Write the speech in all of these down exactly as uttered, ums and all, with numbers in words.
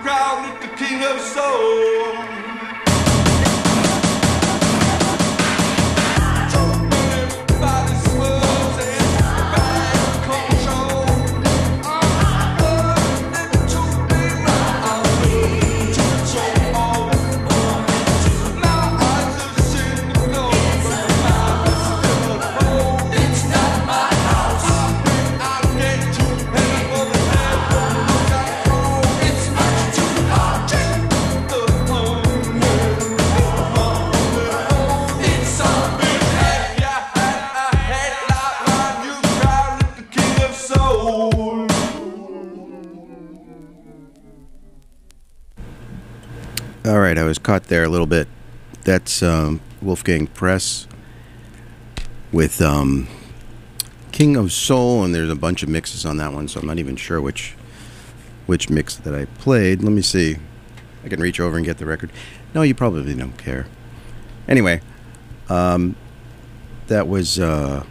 crowned it the king of soul. All right, I was caught there a little bit. That's um, Wolfgang Press with um, King of Soul, and there's a bunch of mixes on that one, so I'm not even sure which which mix that I played. Let me see. I can reach over and get the record. No, you probably don't care. Anyway, um, that was uh,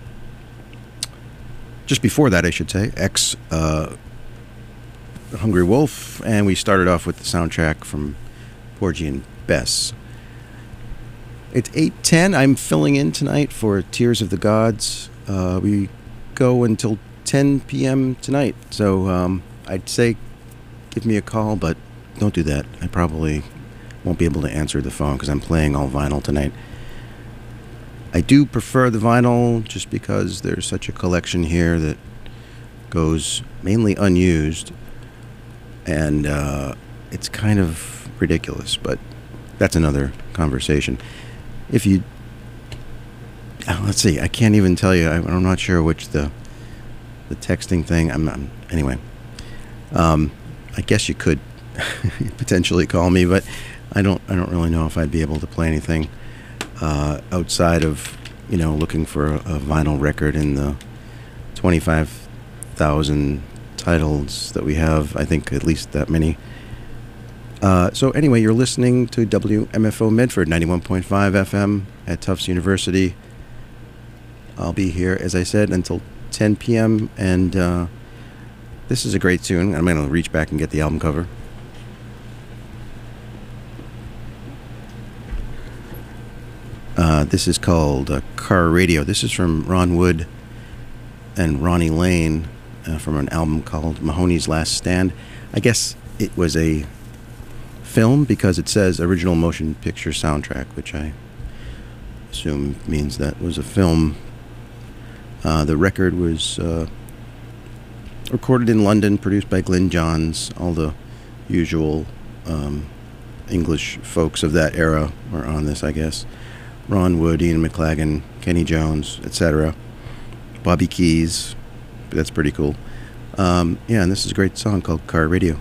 just before that, I should say, X uh, Hungry Wolf, and we started off with the soundtrack from Porgy and Bess. It's eight ten. I'm filling in tonight for Tears of the Gods. Uh, we go until ten p.m. tonight. So um, I'd say give me a call, but don't do that. I probably won't be able to answer the phone because I'm playing all vinyl tonight. I do prefer the vinyl just because there's such a collection here that goes mainly unused. And uh, it's kind of ridiculous, but that's another conversation. If you oh, let's see, I can't even tell you. I'm, I'm not sure which the the texting thing. I'm not. Anyway, um, I guess you could potentially call me, but I don't. I don't really know if I'd be able to play anything uh, outside of you know looking for a, a vinyl record in the twenty-five thousand titles that we have. I think at least that many. Uh, so anyway, you're listening to W M F O Medford, ninety-one point five F M at Tufts University. I'll be here, as I said, until ten p.m. And uh, this is a great tune. I'm going to reach back and get the album cover. Uh, this is called uh, Car Radio. This is from Ron Wood and Ronnie Lane uh, from an album called Mahoney's Last Stand. I guess it was a film because it says original motion picture soundtrack, which I assume means that was a film. Uh, the record was uh, recorded in London, produced by Glyn Johns. All the usual um, English folks of that era were on this, I guess. Ron Wood, Ian McLagan, Kenny Jones, et cetera. Bobby Keys. That's pretty cool. Um, yeah, and this is a great song called Car Radio.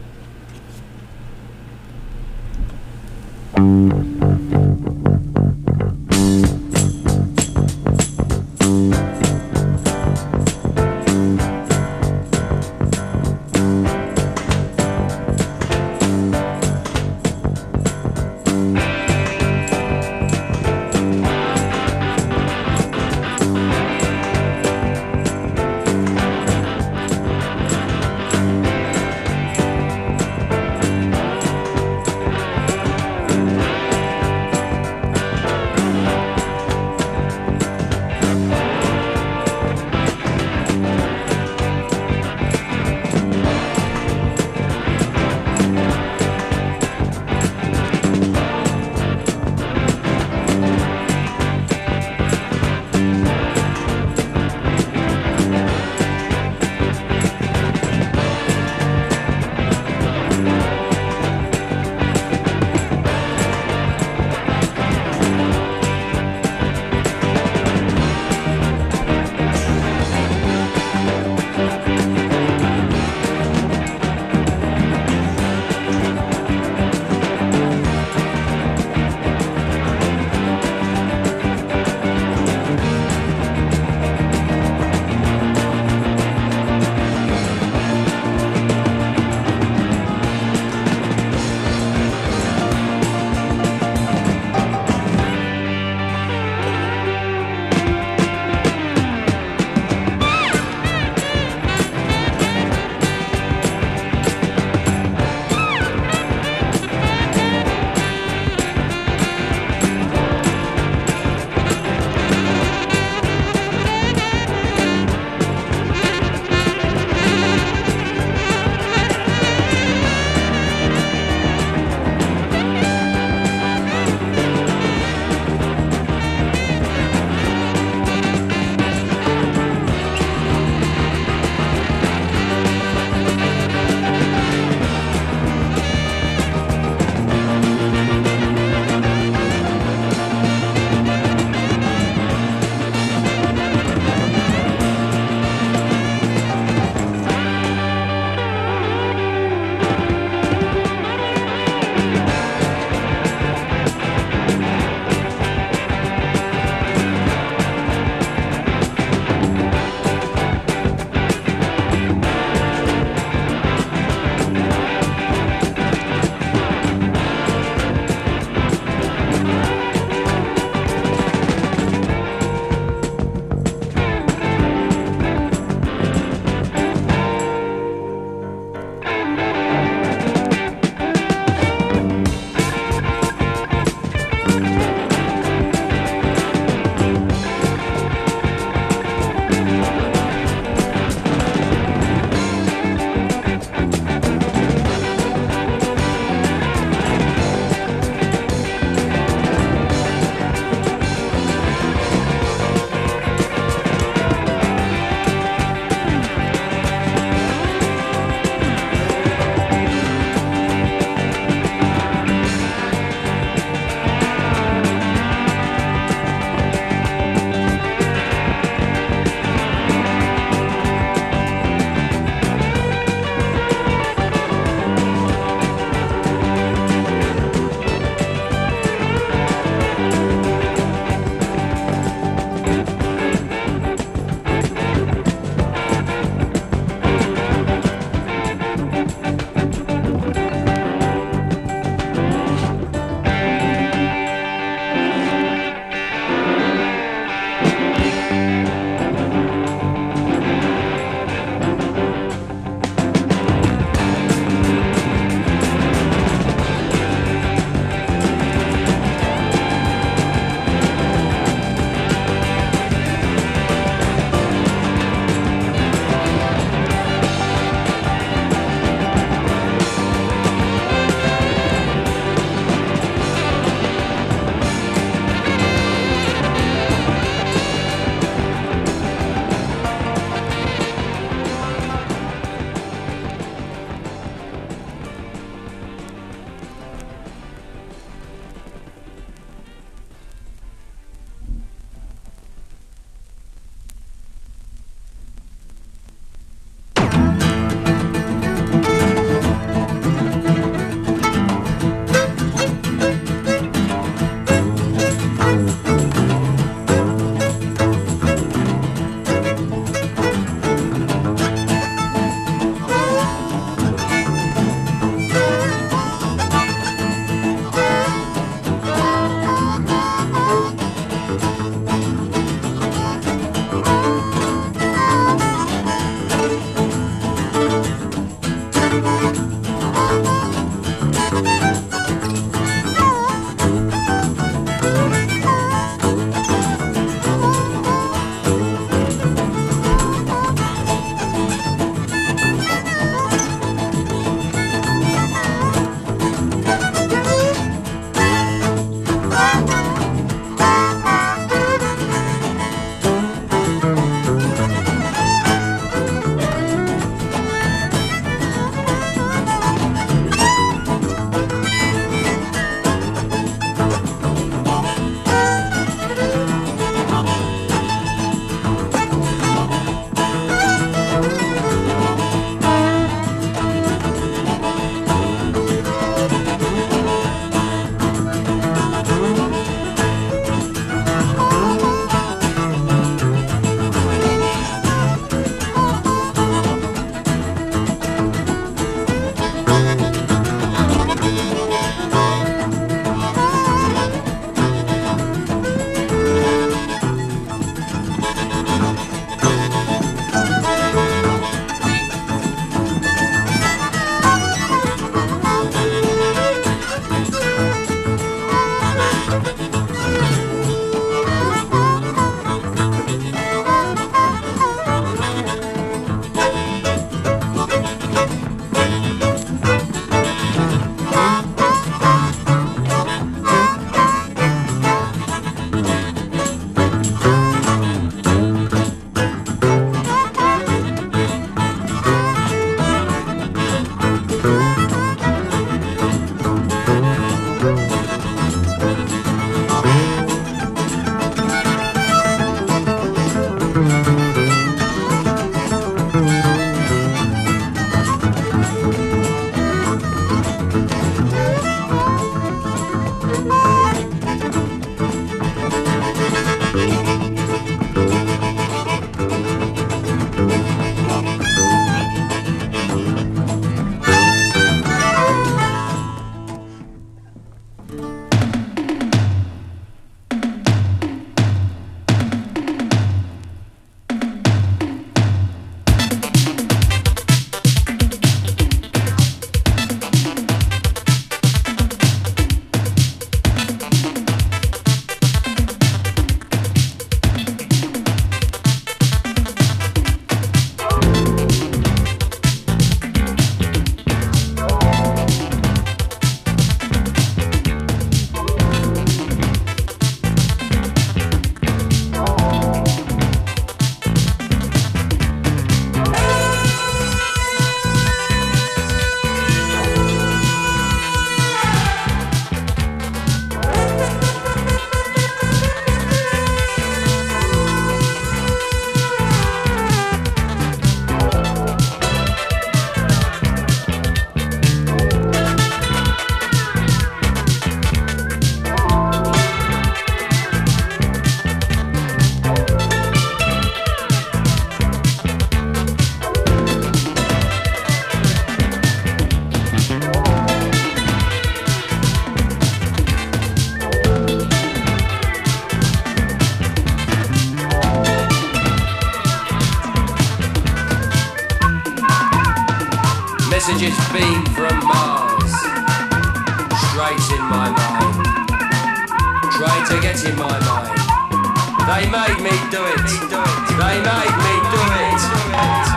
messages beam from Mars, straight in my mind, try to get in my mind. They made me do it, they made me do it.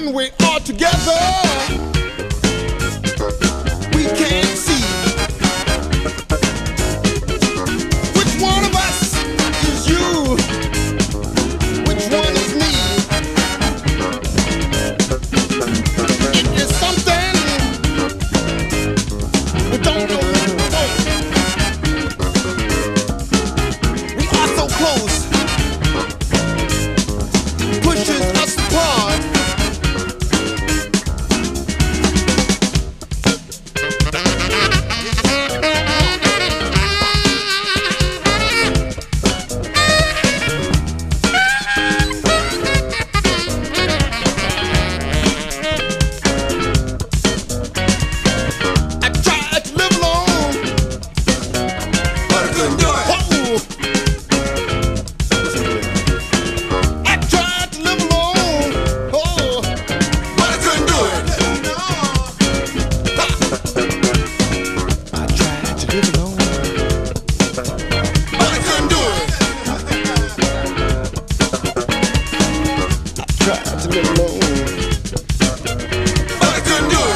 when we are together, we can't see which one of us is you, which one is me. It is something we don't know what to do. We are so close, pushes us apart. I tried to live alone, But I couldn't do it. oh. I tried to live alone, oh. But I couldn't do it. I tried to live alone. But I couldn't do it. Tried to live alone. But I couldn't do it.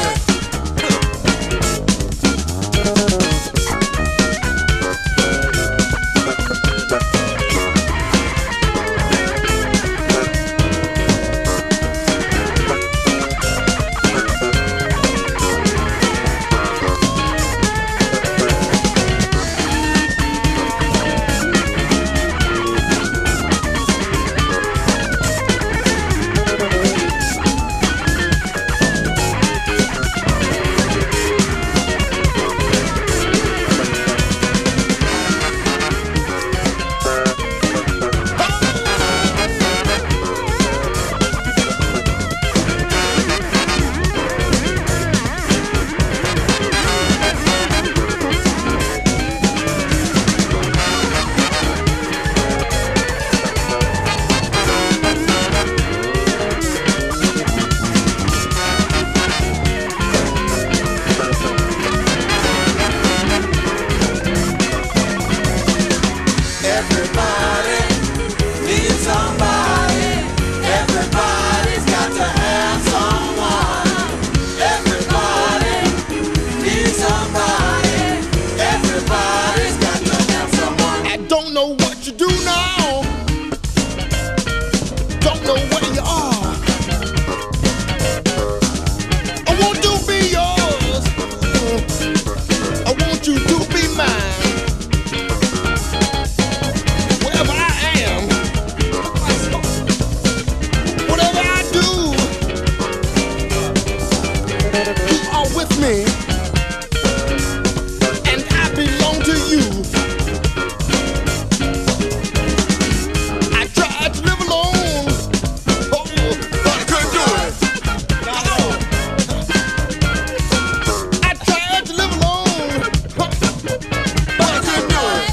Everybody needs somebody. Everybody's got to have someone. Everybody needs somebody. Everybody's got to have someone. I don't know what you do now. Don't know where you are. I want to be yours. I want you to be mine. Wherever I am, whatever I do, you are with me, and I belong to you. I tried to live alone, oh, But I couldn't do it. I tried to live alone, But I couldn't do it.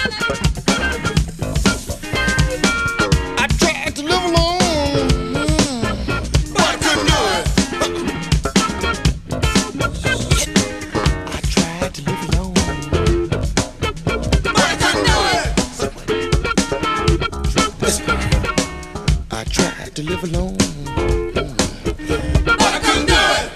I tried to live alone. But I couldn't do it. I tried to live alone. But I couldn't do it. Listen, I tried to live alone. But I couldn't do it.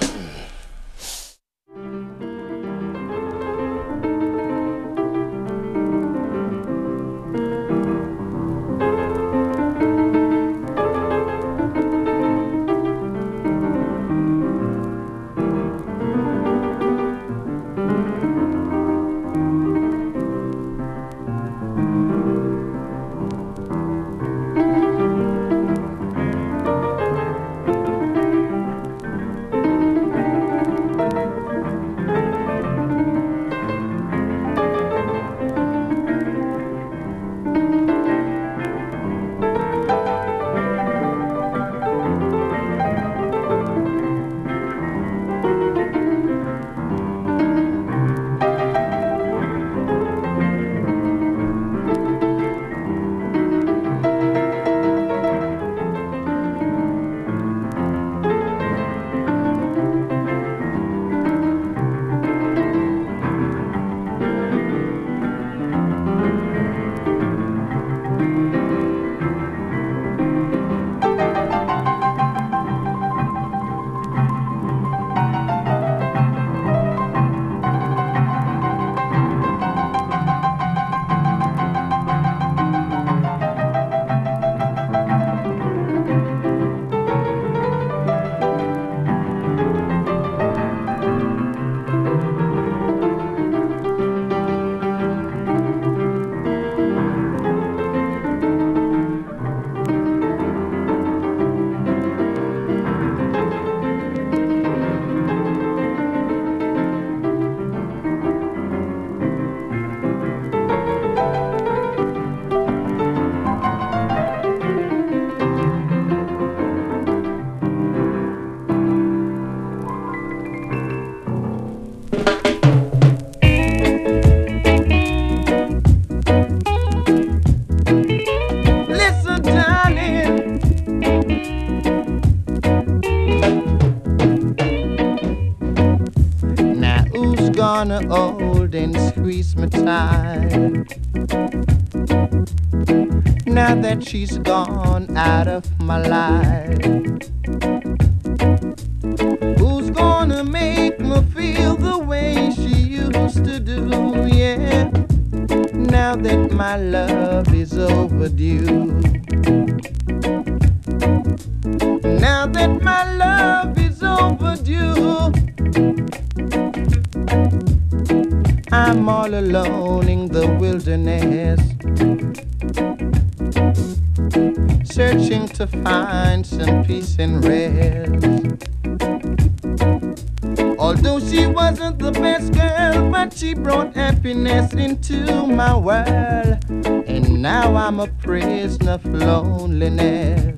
increase my time. Now that she's gone out of my life, who's gonna make me feel the way she used to do? Yeah, now that my love is overdue. Now that my love is overdue, I'm all alone in the wilderness, searching to find some peace and rest. Although she wasn't the best girl, but she brought happiness into my world, and now I'm a prisoner of loneliness.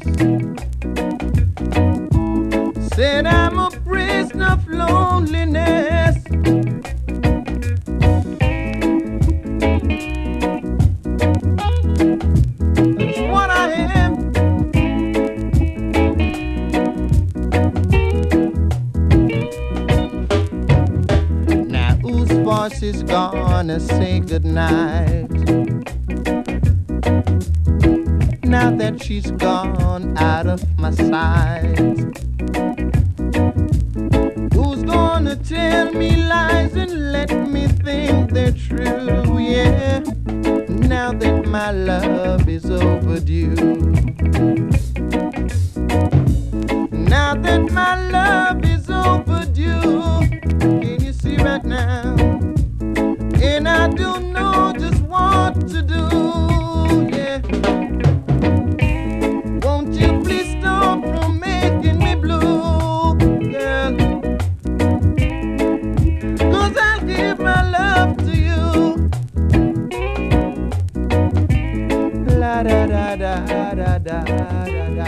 Said I'm a prisoner of loneliness. That's what I am. Now whose voice is gonna say goodnight? Now that she's gone out of my sight, who's gonna tell me lies and let me think they're true? Yeah, now that my love is overdue. Now that my love is overdue. Can you see right now? And I don't know just what to do. Yeah. Won't you please stop from making me blue, girl? 'Cause I'll give my love to you. La da da da da da da da.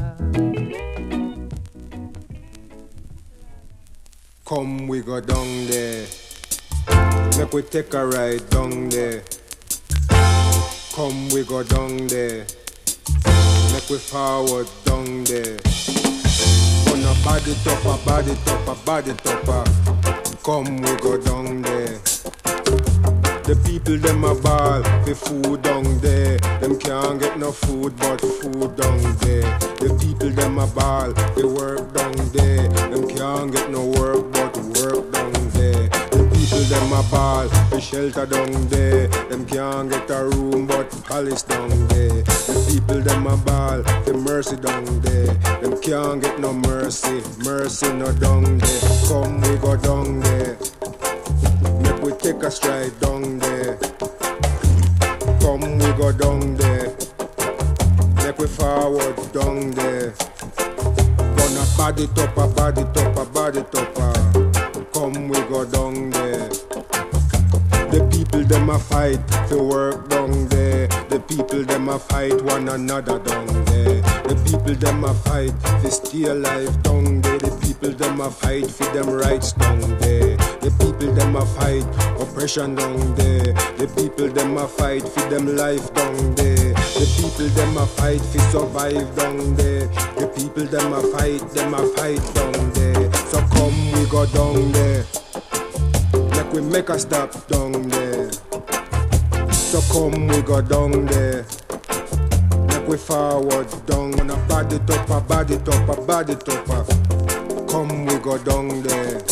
Come we go down there, make we take a ride down there. Come we go down there, make we forward down there. On a body topper, body topper, body topper. Come we go down there. The people them a ball, the food down there. Them can't get no food but food down there. The people them a ball, they work down there. Them can't get no work but work down there. The people them a ball, the shelter down there. Them can't get a room but palace down there. The people them a ball, the mercy down there. Them can't get no mercy, mercy no down there. Come we go down there, make we take a stride down there. Come we go down there, make we forward down there. Gonna body topper, body topper, body topper. Come we go down there. The people them a fight to work down there. The people them a fight one another down there. The people them a fight to stay alive down there. The people them a fight for them rights down there. The people them a fight oppression down there. The people them a fight for them life down there. The people them a fight for survive down there. The people them a fight, them a fight down there. So come we go down there, make we make a stop down there. So come we go down there, make we forward down. On a body topper, body topper, body topper. Come we go down there.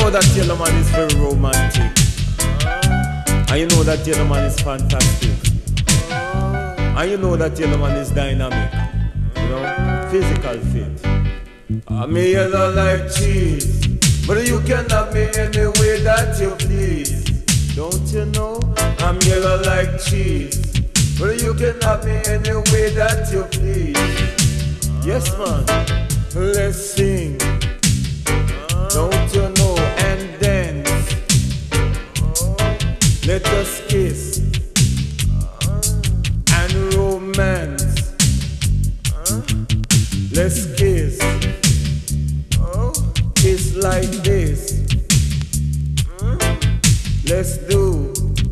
know that Yellow Man is very romantic. And you know that Yellow Man is fantastic. And you know that Yellow Man is dynamic. You know, physical fit. I'm yellow like cheese, but you can have me any way that you please. Don't you know? I'm yellow like cheese, but you can have me any way that you please. Yes, man, let's sing. Don't you know? And dance. Let us kiss and romance. Let's kiss. Kiss like this. Let's do.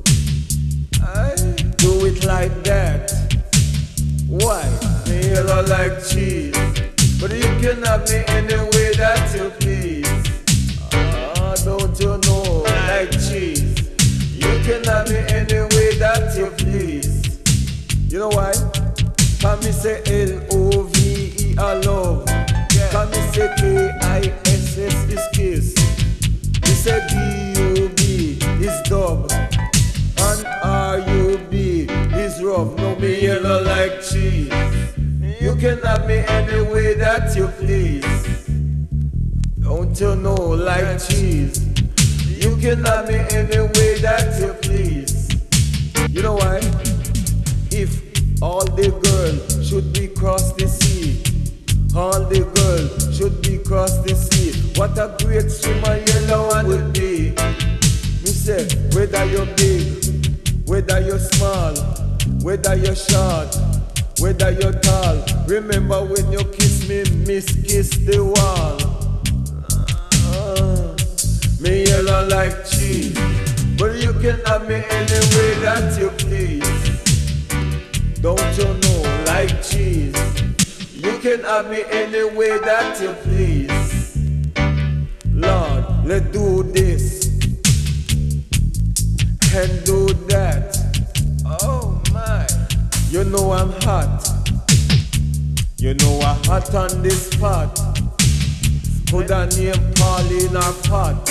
Do it like that. Why? Me yellow like cheese, but you can have me any way that you please. Ah, don't you know? Like cheese, you can have me any way that you please. You know why? Can me say L O V E I love. Can me say K I S S is kiss. Me say D U B is dub. And R U B is rough. No, me yellow like cheese. You can have me any way that you please. Don't you know, like cheese, you can have me any way that you please. You know why? If all the girls should be cross the sea, all the girls should be cross the sea, what a great swimmer yellow one would be. Me say, whether you're big, whether you're small, whether you're short, whether you're tall, remember when you kiss me, miss kiss the wall. Uh, me yellow like cheese, but you can have me any way that you please. Don't you know, like cheese, you can have me any way that you please. Lord, let's do this and do that. Oh my, you know I'm hot. You know I'm hot on this spot. Put a name Pauline or Pot.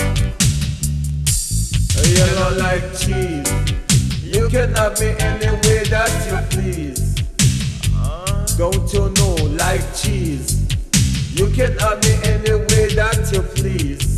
Yellow like cheese, you can have me any way that you please. Don't you know, like cheese, you can have me any way that you please.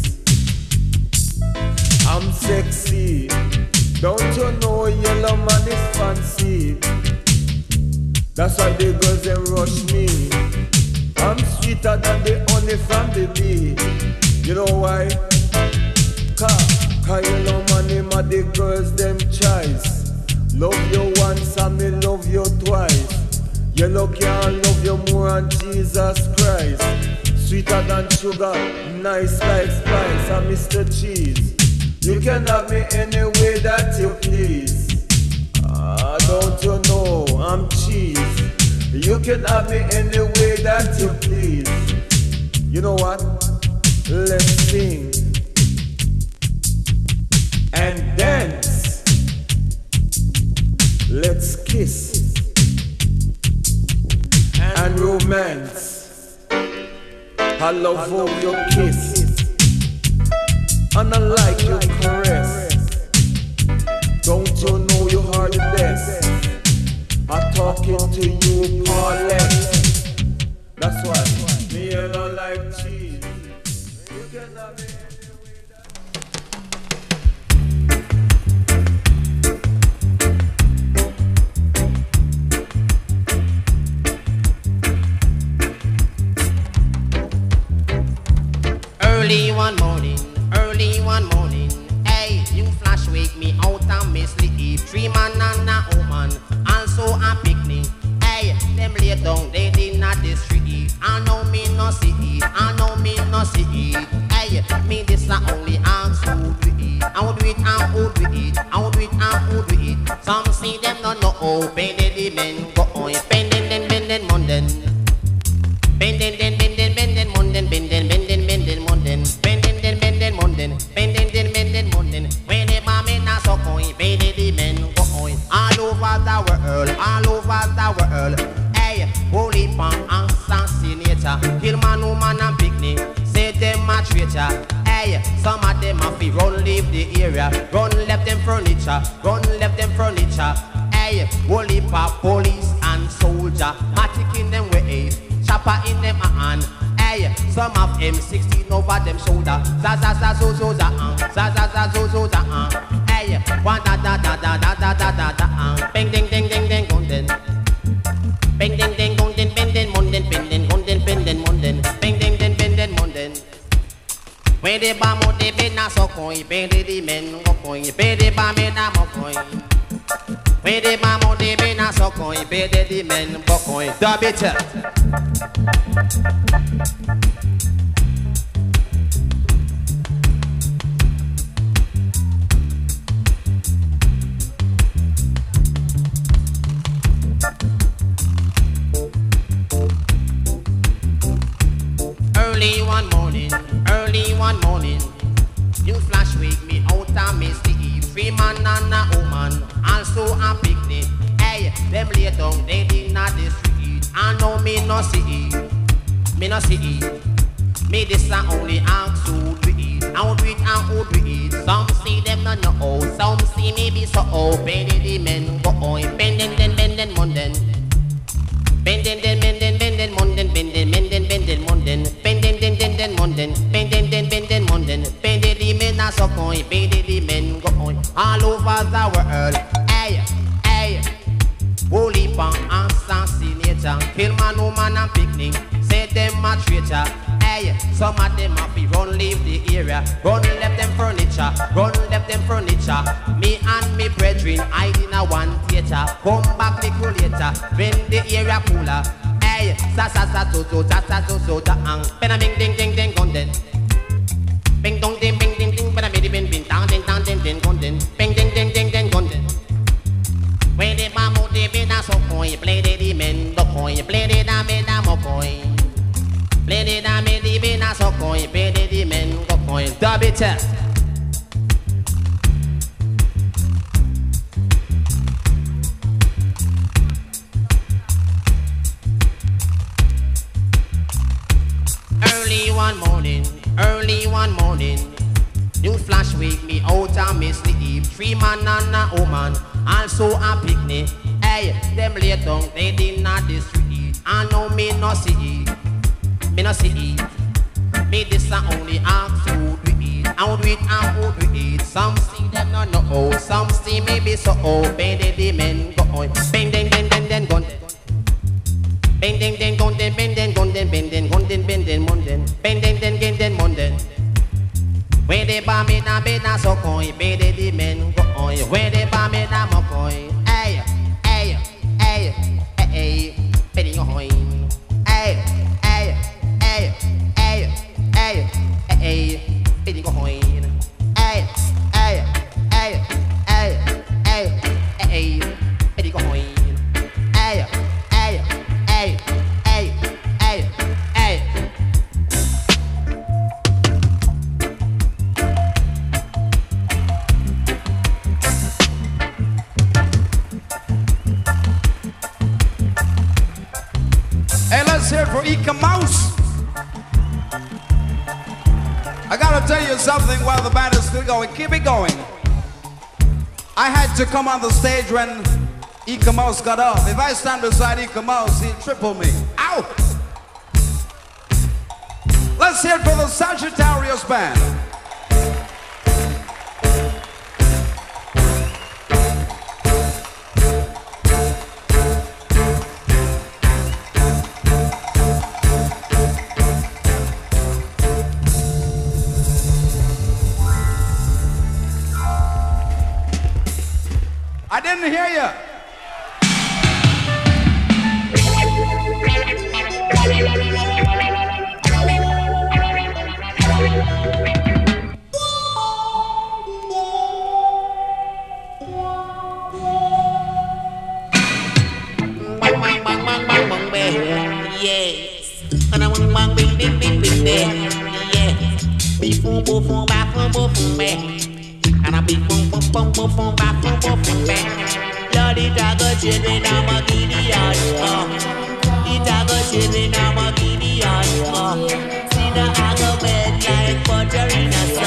I'm sexy. Don't you know yellow man is fancy? That's why the girls them rush me. I'm sweeter than the honey from the bee. You know why? Cause, cause yellow man him a the girls them choice. Love you once and me love you twice. Yellow can't love you more than Jesus Christ. Sweeter than sugar, nice like spice. I'm Mister Cheese. You can have me any way that you please. Ah, don't you know I'm cheese? You can have me any way that you please. You know what? Let's sing and dance. Let's kiss and romance. I love how you kiss and I like your caress. Don't you know you are the best? I'm talking to you, Paulette. That's why me yellow like cheese. You can have it. Early one morning, early one morning, hey, you flash wake me out and me sleep. Three man and a woman, also a picnic. Hey, them lay down, they did not the street. I know me no see it, I know me no see it. Hey, me this la only ask who do it. I would do it and who do it, I would do it and who do it. Some see them no know how, bend the men go on, bend den den bend den monden. Bend den den bend den bend den monden, bend den bend den bend den monden. Bend den den bend den monden, bend den den bend den monden. When the mommy na so coin, bend the men go on. All over the world, all over the world. Hey, holy pan assassinator, kill man, woman and picnic. Say them a traitor. Hey, Hey, some of them have to run leave the area, run left them furniture, run left them furniture. Hey, holy pop, police and soldier, matic in them ways, chopper in them hand. Hey, some of M sixteen over them shoulder, za za za zo zo za uh, za za za zo zo za uh. Hey, one da da da da da da da da da uh. Bing ding ding ding ding golden. Bing ding ding golden, bing ding monden, bing ding golden, bing ding monden, bing ding ding bing ding monden. Where the bomb would be na so coin, pay the men go coin, pay the bomb na mo coin. Where the bomb would be na so coin, pay the men go coin. Dub it up. Early one morning, early one morning, you flash wake me out and miss the eve. Three man and a woman, also a picnic. Hey, them lay down, they did not the street. I know me no see it, me no see it. Me this a only ask who we eat, how we eat and who we eat. Some see them not know, some see me be so old. Bend the men go on, bend den den bend den monden. Bend den den bend den bend den monden, bend den bend den bend den monden. Bend den den den den monden, bend den den bend den monden. Bend the men a so coin, bend the men go on. All over the world, hey, hey. Holy pan assassinator, kill man, woman and picnic. Say them a traitor. Hey, some of them have to run leave the area, run left them furniture, run left them furniture. Me and me brethren hide in a one theater. Come back little later when the area cooler. Hey, sa sa sa so so sa sa so so da ang. Pena bing ding ding ding golden. Bing dong ding bing ding ding. Pena bing bing bing dang ding dang ding ding golden. Bing ding ding ding ding golden. When the mamu de be na so coin, play the the men do coin, play the da me da mo coin. Play the da me the be na so coin, play the the men go coin. Dub it up. Early one morning, early one morning, you flash wake me out and miss the eve. Three man and a woman, also a picnic. Hey, them lay down, they did not the street. I know me no see it, me no see it. Me this a only ask food we eat, how we eat and food we eat. Some see them not know, some see me be so old. Bend the men go on, bend den den den den gun. Bend den den gun den, bend den gun den, bend den gun den, bend den monden, bend den den gen den monden. Where the bomb in a bed na so coin, bend the men go on. Where the bomb in a mo coin, hey, hey, hey, hey, hey, bend go coin, hey, hey, hey, hey, hey, hey, bend go coin, hey, hey, hey, hey, hey, hey, bend go coin, hey, hey, hey, hey, hey, hey. Hey, let's hear it for Ika Mouse. I gotta tell you something while the band is still going. Keep it going. I had to come on the stage when Ika Mouse got off. If I stand beside Ika Mouse, he'd triple me. Ow! Let's hear it for the Sagittarius Band. I didn't hear you. Bang bang bang bang bang bang bang. Yes. And I want bang bing bing bing bing bang. Yes. Beep boom boom boom ba boom boom boom bang. And I beep boom boom boom boom boom ba boom boom boom bang. Lord, it a go children I'm a Gideon. Oh, it a go children I'm a Gideon. Oh, see the agate like butter in a sun.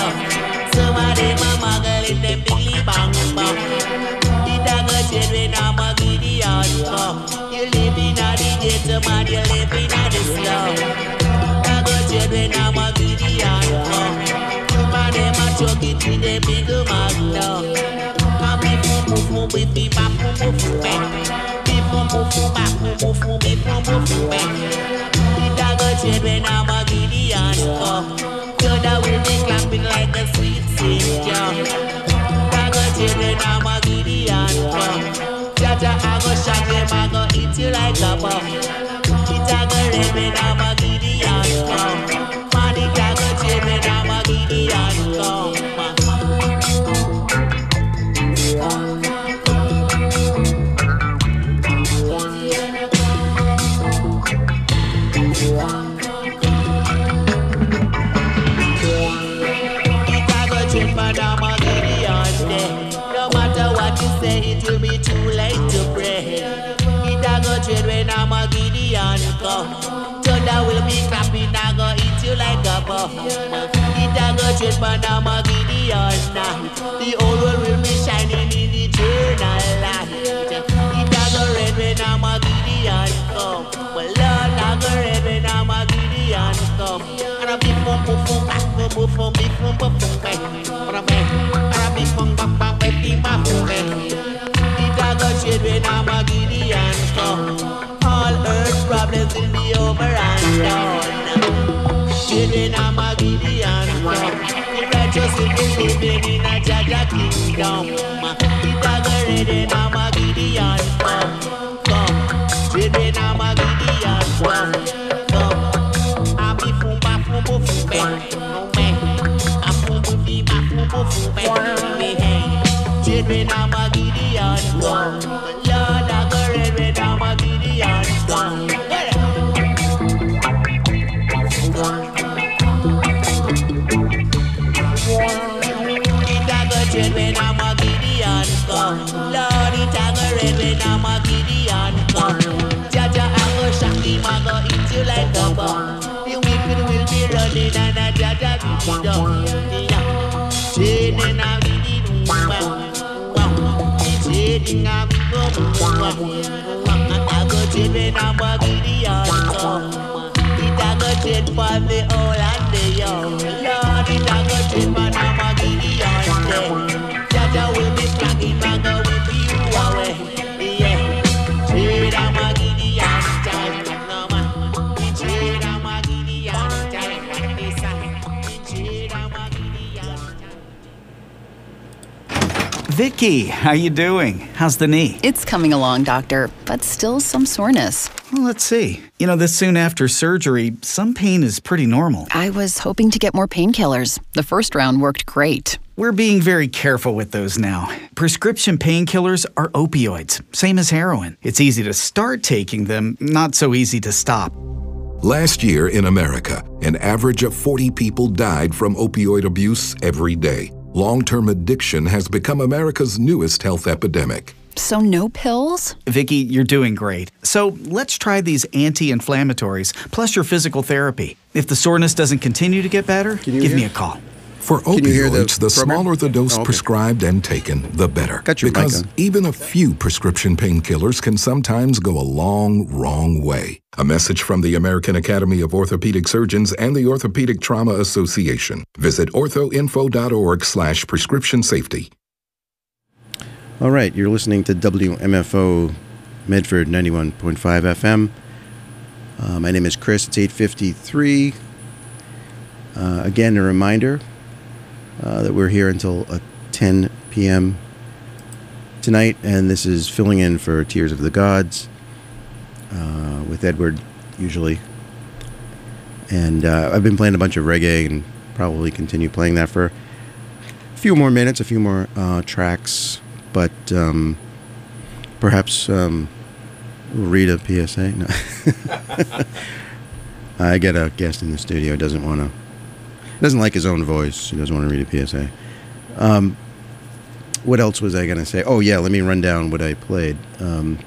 you living on the slow. I go trade when I'm a Gideon come. Man, them a chuck it with the big magno. And me boom boom boom with the bap boom boom boom bang. Me boom boom boom bap boom boom boom me boom boom boom bang. It a go trade when I'm a Gideon come. So that will be clapping like a sweet singer. I go trade when I'm a Gideon come. Jaja I go shot him, I go eat you like a bum. It a go red when I'm a Gideon come. Man, it a go trade when I'm a Gideon come. It will be too late to pray. It a go trade when I'm a Gideon come. Thunder will be clapping, I go eat you like a bum. It a go trade when I'm a Gideon night. The old world will be shining in eternal light. It a go red when I'm a Gideon come. Well, Lord, I go red when I'm a Gideon come. And a big boom boom boom back boom boom boom big boom boom boom back. And a big and a big boom back back back big back boom back. I go trade when I'm a Gideon come. All earth problems will be over and done. Trade when I'm a Gideon come. The righteous will be living in a Jaja kingdom. It a go red when I'm a Gideon come. Come. Trade when I'm a Gideon come. Come. I be foom ba foom bo foom be. No me. I foom bo fi ba foom bo foom be. Me hey. Trade when I'm a Gideon come. Lord, I go red when I'm a Gideon come. It a go trade when I'm a Gideon come. Lord, it a go red when I'm a Gideon come. Jaja, I go shock him, I go eat you like a bum. The wicked will be running and a Jaja will be done. Trade when I'm Gideon come. Trading a big bum, I go trade when I'm a Gideon come. It a go trade for the old and the young. Lord, it a go trade when I'm a Gideon day. Jaja will be flagging, I go with you away. Yeah, trade I'm a Gideon time. No man, we trade I'm a Gideon time. This time, trade I'm a Gideon time. Vicky, how you doing? How's the knee? It's coming along, doctor, but still some soreness. Well, let's see. You know, this soon after surgery, some pain is pretty normal. I was hoping to get more painkillers. The first round worked great. We're being very careful with those now. Prescription painkillers are opioids, same as heroin. It's easy to start taking them, not so easy to stop. Last year in America, an average of forty people died from opioid abuse every day. Long-term addiction has become America's newest health epidemic. So no pills? Vicky, you're doing great. So let's try these anti-inflammatories, plus your physical therapy. If the soreness doesn't continue to get better, give hear? me a call. For Can you hear the opioids, the, the program? smaller the dose Oh, okay. prescribed and taken, the better. Got your mic because on. even a few prescription painkillers can sometimes go a long, wrong way. A message from the American Academy of Orthopedic Surgeons and the Orthopedic Trauma Association. Visit orthoinfo.org slash prescription safety. All right, you're listening to W M F O Medford ninety-one point five F M. Uh, my name is Chris. It's eight fifty-three. Uh, again, a reminder uh, that we're here until uh, ten p.m. tonight, and this is filling in for Tears of the Gods uh, with Edward, usually. And uh, I've been playing a bunch of reggae and probably continue playing that for a few more minutes, a few more uh, tracks. But um, perhaps um, we'll read a P S A. No. I get a guest in the studio. Doesn't want to. Doesn't like his own voice. He doesn't want to read a P S A. Um, what else was I going to say? Oh yeah, let me run down what I played. Um,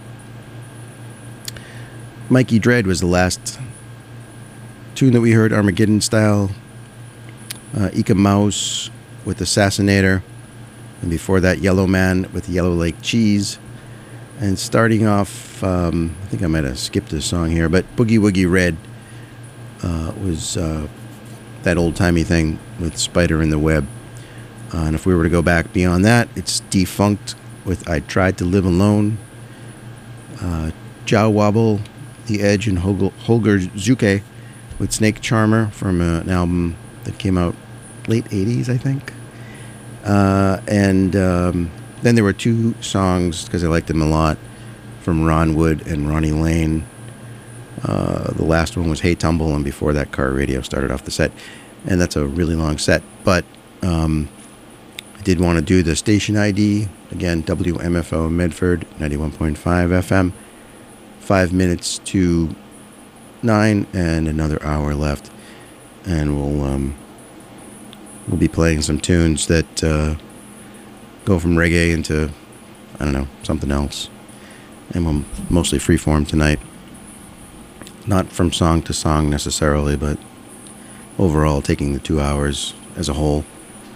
Mikey Dread was the last tune that we heard, Armageddon style. Uh, Ika Mouse with Assassinator. And before that, Yellow Man with Yellow Lake Cheese. And starting off, um, I think I might have skipped this song here, but Boogie Woogie Red uh, was uh, that old-timey thing with Spider in the Web. Uh, and if we were to go back beyond that, it's Defunct with I Tried to Live Alone. Uh, Jow Wobble, The Edge, and Holger, Holger Zuke with Snake Charmer from uh, an album that came out late eighties, I think. Uh, and um, then there were two songs, because I liked them a lot, from Ron Wood and Ronnie Lane. Uh, the last one was Hey Tumble, and before that, Car Radio started off the set. And that's a really long set. But um, I did want to do the station I D. Again, W M F O Medford, ninety-one point five F M. Five minutes to nine, and another hour left. And we'll... Um, We'll be playing some tunes that uh, go from reggae into, I don't know, something else. And we'll mostly freeform tonight. Not from song to song necessarily, but overall taking the two hours as a whole.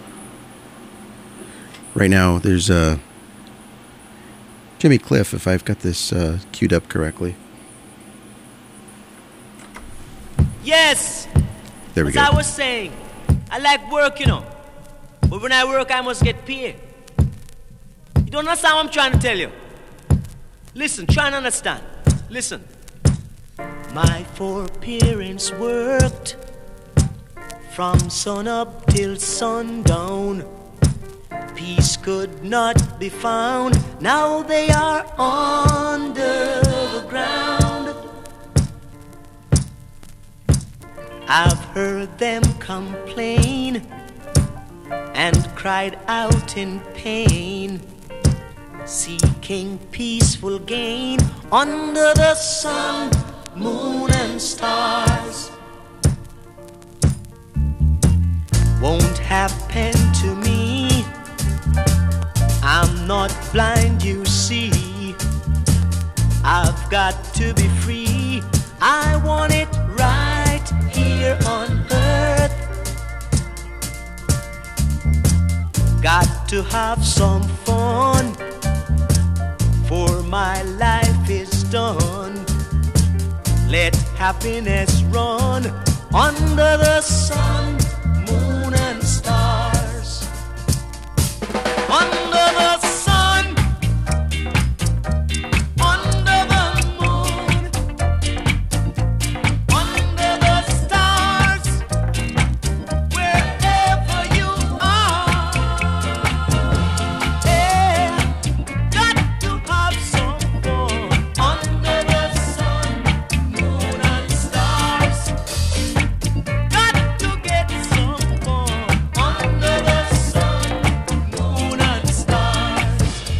Right now, there's uh, Jimmy Cliff, if I've got this uh, queued up correctly. Yes! There we As go. I was saying, I like work, you know. But when I work, I must get paid. You don't understand what I'm trying to tell you? Listen, try and understand. Listen. My four parents worked from sun up till sundown. Peace could not be found. Now they are under the ground. I've heard them complain and cried out in pain, seeking peaceful gain under the sun, moon and stars. Won't happen to me. I'm not blind, you see. I've got to be free. I want it right here on earth. Got to have some fun, for my life is done. Let happiness run under the sun, moon and stars. Under the sun, under the moon, under the stars, wherever you are. Yeah, got to have some fun under the sun, moon and stars. Got to get some fun under the sun, moon and stars.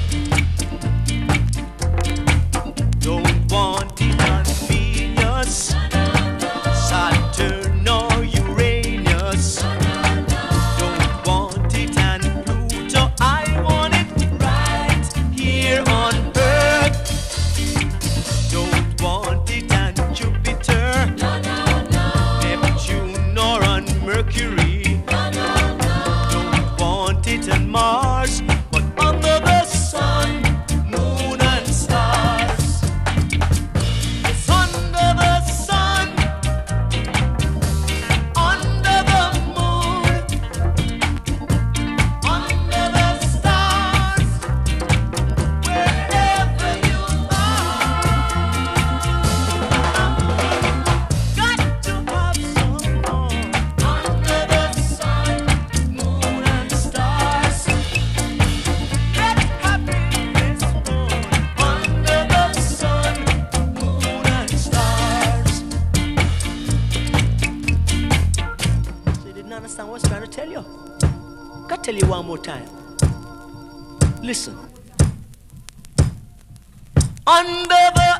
Don't want it on Venus, Saturn or Uranus. Don't want it on Pluto. I want it right here on Earth. Don't want it on Jupiter, Neptune or on Mercury. Don't want it on Mars, but under the sun, moon and stars. It's under the sun, under the moon, under the stars, wherever you are. Got to have some fun under the sun, moon and stars. Let happiness run under the sun, moon and stars. So you didn't understand what I was trying to tell you? Gotta tell you one more time. Listen. Under the